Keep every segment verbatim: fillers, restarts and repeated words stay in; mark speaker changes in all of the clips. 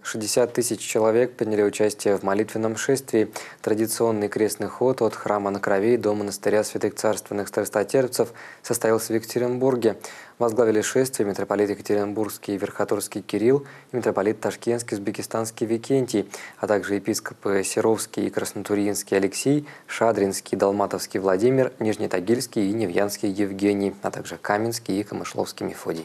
Speaker 1: шестьдесят тысяч человек приняли участие в молитвенном шествии. Традиционный крестный ход от храма на Крови до монастыря святых царственных страстотерпцев состоялся в Екатеринбурге. Возглавили шествие митрополит Екатеринбургский и Верхотурский Кирилл и митрополит Ташкентский Узбекистанский Викентий, а также епископы Серовский и Краснотурьинский Алексей, Шадринский, Долматовский Владимир, Нижнетагильский и Невьянский Евгений, а также Каменский и Камышловский Мефодий.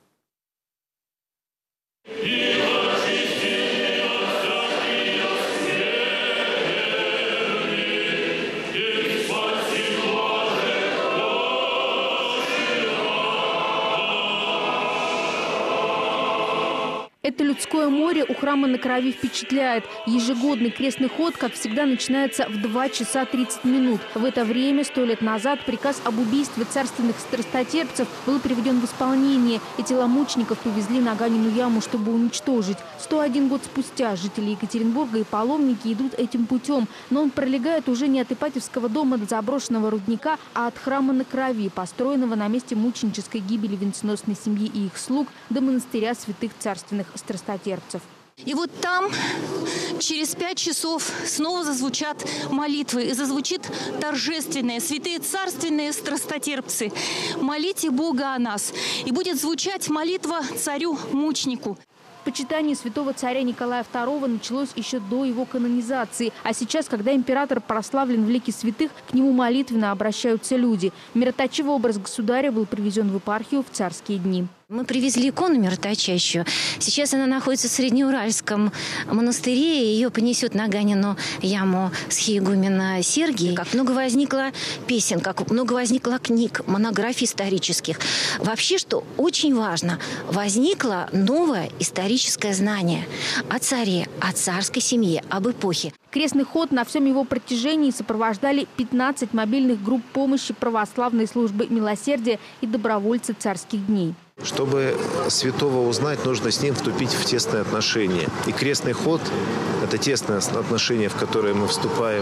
Speaker 2: Это людское море у храма на Крови впечатляет. Ежегодный крестный ход, как всегда, начинается в два часа тридцать минут. В это время, сто лет назад, приказ об убийстве царственных страстотерпцев был приведен в исполнение, и тела мучеников повезли на Ганину яму, чтобы уничтожить. сто один год спустя жители Екатеринбурга и паломники идут этим путем, но он пролегает уже не от Ипатьевского дома до заброшенного рудника, а от храма на Крови, построенного на месте мученической гибели венценосной семьи и их слуг, до монастыря святых царственных страстотерпцев.
Speaker 3: И вот там через пять часов снова зазвучат молитвы. И зазвучит торжественное: «Святые царственные страстотерпцы, молите Бога о нас». И будет звучать молитва царю-мученику.
Speaker 2: Почитание святого царя Николая второго началось еще до его канонизации. А сейчас, когда император прославлен в лике святых, к нему молитвенно обращаются люди. Мироточивый образ государя был привезен в епархию в царские дни.
Speaker 4: Мы привезли икону мироточащую. Сейчас она находится в Среднеуральском монастыре. Ее понесет на Ганину яму схиегумена Сергий. Как много возникло песен, как много возникло книг, монографий исторических. Вообще, что очень важно, возникло новое историческое знание о царе, о царской семье, об эпохе.
Speaker 2: Крестный ход на всем его протяжении сопровождали пятнадцать мобильных групп помощи православной службы милосердия и добровольцы царских дней.
Speaker 5: Чтобы святого узнать, нужно с ним вступить в тесные отношения. И крестный ход – это тесные отношения, в которые мы вступаем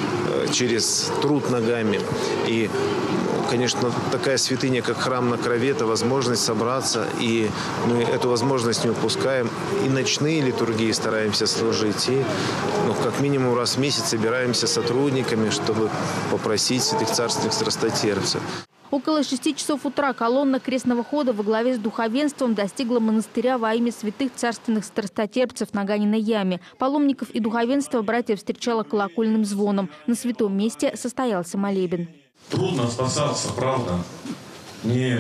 Speaker 5: через труд ногами. И, конечно, такая святыня, как храм на Крови, это возможность собраться, и мы эту возможность не упускаем. И ночные литургии стараемся служить, и ну, как минимум раз в месяц собираемся с сотрудниками, чтобы попросить святых царственных страстотерпцев.
Speaker 2: Около шести часов утра колонна крестного хода во главе с духовенством достигла монастыря во имя святых царственных страстотерпцев на Ганиной яме. Паломников и духовенство братья встречало колокольным звоном. На святом месте состоялся молебен.
Speaker 6: Трудно спасаться, правда. Не,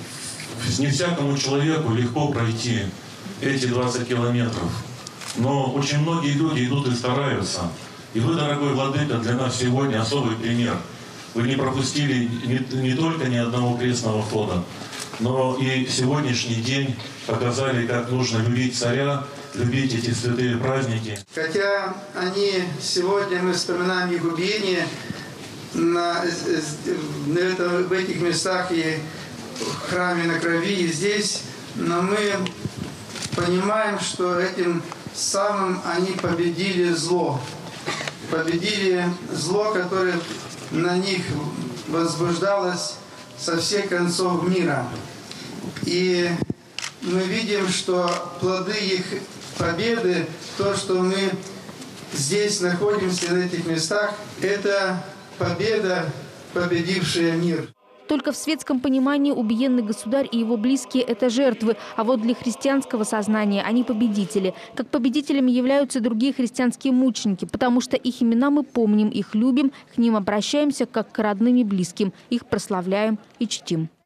Speaker 6: не всякому человеку легко пройти эти двадцать километров. Но очень многие люди идут и стараются. И вы, дорогой владыка, для нас сегодня особый пример. Вы не пропустили не, не только ни одного крестного хода, но и сегодняшний день показали, как нужно любить царя, любить эти святые праздники.
Speaker 7: Хотя они сегодня, мы вспоминаем их убиение на, на это, в этих местах и в храме на Крови, и здесь, но мы понимаем, что этим самым они победили зло. Победили зло, которое на них возбуждалось со всех концов мира. И мы видим, что плоды их победы, то, что мы здесь находимся, в этих местах, это победа, победившая мир.
Speaker 2: Только в светском понимании убиенный государь и его близкие – это жертвы, а вот для христианского сознания они победители. Как победителями являются другие христианские мученики, потому что их имена мы помним, их любим, к ним обращаемся как к родным и близким, их прославляем и чтим.